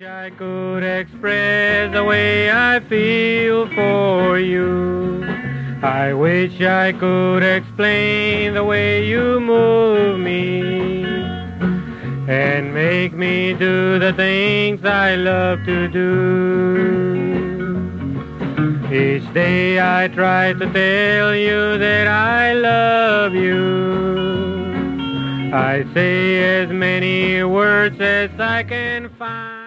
I could express the way I feel for you. I wish I could explain the way you move me and make me do the things I love to do. Each day I try to tell you that I love you. I say as many words as I can find.